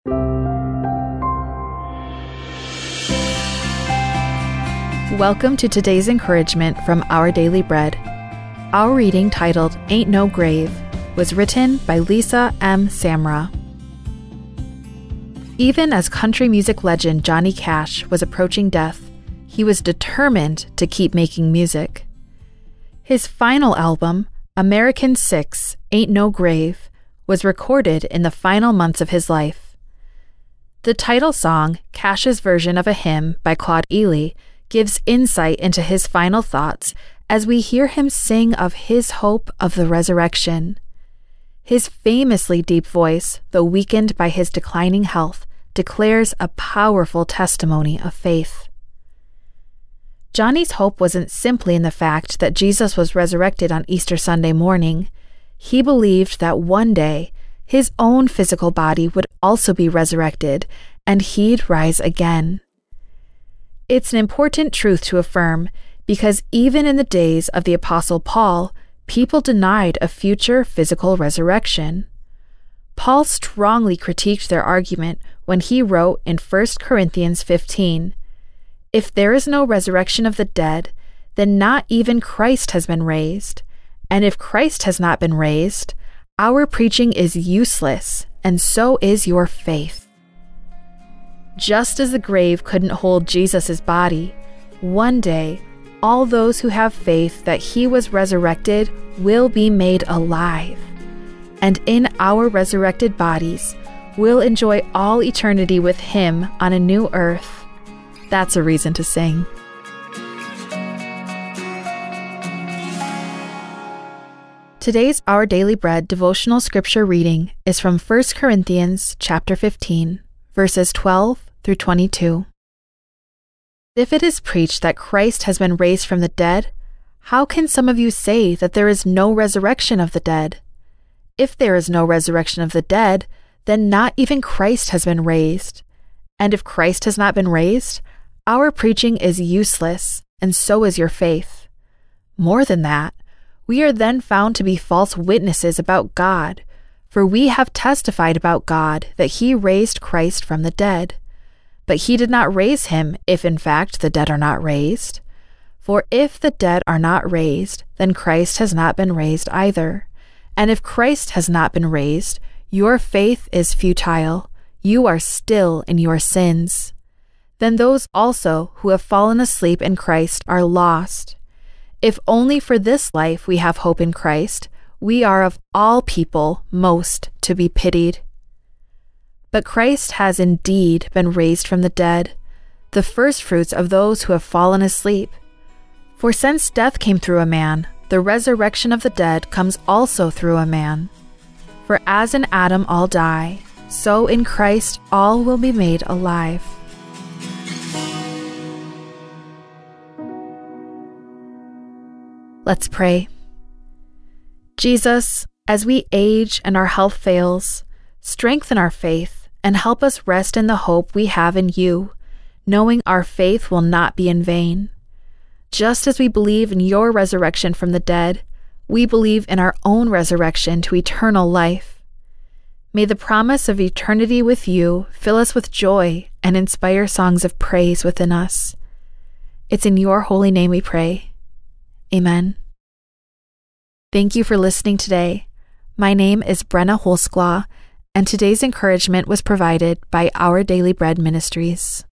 Welcome to today's encouragement from Our Daily Bread. Our reading, titled Ain't No Grave, was written by Lisa M. Samra. Even as country music legend Johnny Cash was approaching death, he was determined to keep making music. His final album, American Six, Ain't No Grave, was recorded in the final months of his life. The title song, Cash's version of a hymn by Claude Ely, gives insight into his final thoughts as we hear him sing of his hope of the resurrection. His famously deep voice, though weakened by his declining health, declares a powerful testimony of faith. Johnny's hope wasn't simply in the fact that Jesus was resurrected on Easter Sunday morning. He believed that one day his own physical body would also be resurrected and he'd rise again. It's an important truth to affirm because even in the days of the Apostle Paul, people denied a future physical resurrection. Paul strongly critiqued their argument when he wrote in 1 Corinthians 15, "If there is no resurrection of the dead, then not even Christ has been raised. And if Christ has not been raised, our preaching is useless, and so is your faith." Just as the grave couldn't hold Jesus' body, one day, all those who have faith that he was resurrected will be made alive. And in our resurrected bodies, we'll enjoy all eternity with him on a new earth. That's a reason to sing. Today's Our Daily Bread devotional scripture reading is from 1 Corinthians chapter 15, verses 12 through 22. If it is preached that Christ has been raised from the dead, how can some of you say that there is no resurrection of the dead? If there is no resurrection of the dead, then not even Christ has been raised. And if Christ has not been raised, our preaching is useless, and so is your faith. More than that, we are then found to be false witnesses about God, for we have testified about God that he raised Christ from the dead. But he did not raise him if in fact the dead are not raised. For if the dead are not raised, then Christ has not been raised either. And if Christ has not been raised, your faith is futile. You are still in your sins. Then those also who have fallen asleep in Christ are lost. If only for this life we have hope in Christ, we are of all people most to be pitied. But Christ has indeed been raised from the dead, the firstfruits of those who have fallen asleep. For since death came through a man, the resurrection of the dead comes also through a man. For as in Adam all die, so in Christ all will be made alive. Let's pray. Jesus, as we age and our health fails, strengthen our faith and help us rest in the hope we have in you, knowing our faith will not be in vain. Just as we believe in your resurrection from the dead, we believe in our own resurrection to eternal life. May the promise of eternity with you fill us with joy and inspire songs of praise within us. It's in your holy name we pray. Amen. Thank you for listening today. My name is Brenna Holsklaw, and today's encouragement was provided by Our Daily Bread Ministries.